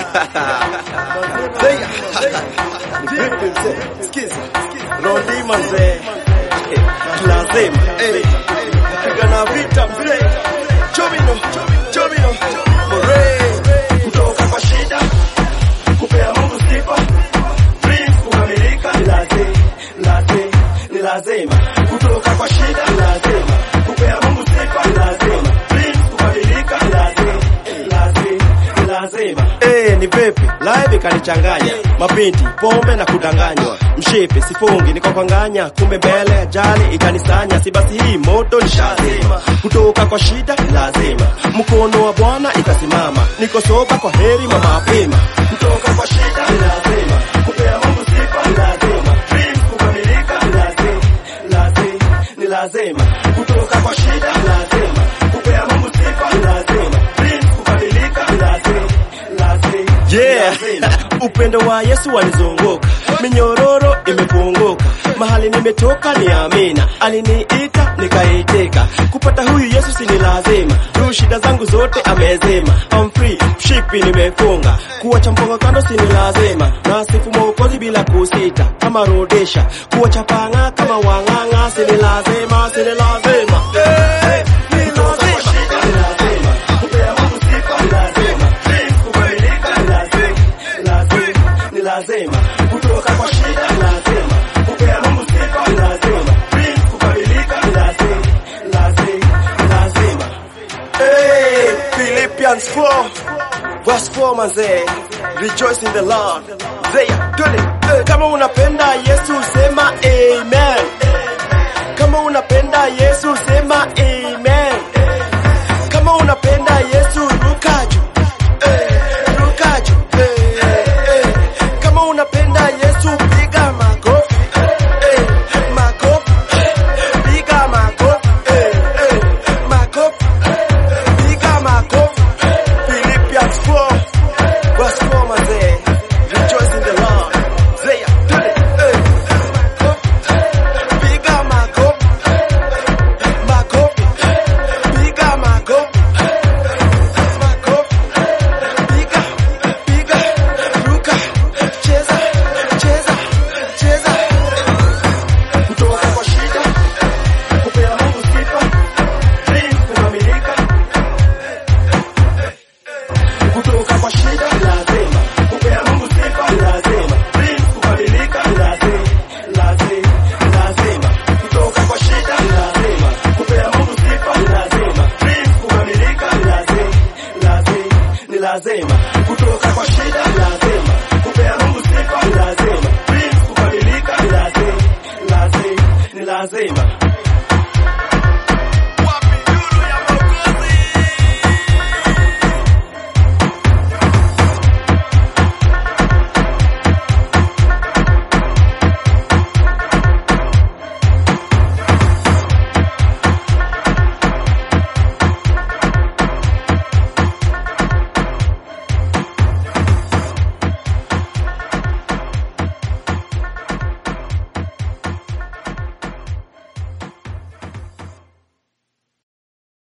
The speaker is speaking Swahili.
Skiza Rondi manze lazima pigana vita mzee Chomino More kutoka kwa shida kupea Mungu sifa dreams kukamilika ni lazima kutoka kwa shida kupea Mungu sifa dreams kukamilika lazima ni pepe live kanichanganya mapinti pombe na kudanganywa mshepe sifungi nikakanganya kumbe mbele ajali ikanisanya si basi hii moto ni shazima kutoka kwa shida lazima mkono wa Bwana ikasimama niko soba kwa heri mama apema kutoka kwa shida lazima kupea Mungu sifa dreams kukamilika ni lazima kutoka kwa shida lazima kupea Mungu sifa dreams kukamilika yeah. Upendo wa Yesu wanizunguka minyororo imefunguka mahali nimetoka ni amina aliniita nikaiteka kupata huyu Yesu si ni lazima shida zangu zote amezema I'm free shipi nimefunga kuacha mpongo kando si ni lazima na sifu Mwokozi bila kusita kama rodesha kuacha panga kama wanganga si ni lazima lazima kutoka kwa shida lazima kupea Mungu sifa lazima dreams kukamilika lazima Philippians 4 verse 4 manze rejoice in the Lord kama unapenda Yesu sema amen kama unapenda Yesu sema amen kama unapenda Yesu ruka juu unapenda Yesu piga makofi piga makofi piga makofi Philippians 4 verse 4 manze rejoice in the Lord piga makofi piga makofi piga ruka cheza kutoka kwa shida kupea Mungu sifa dreams kukamilika kutoka kwa shida lazima kupea Mungu sifa dreams kukamilika lazima kutoka kwa shida lazima kupea Mungu sifa dreams kukamilika ni lazima kutoka kwa shida lazima kupea Mungu sifa dreams kukamilika ni lazima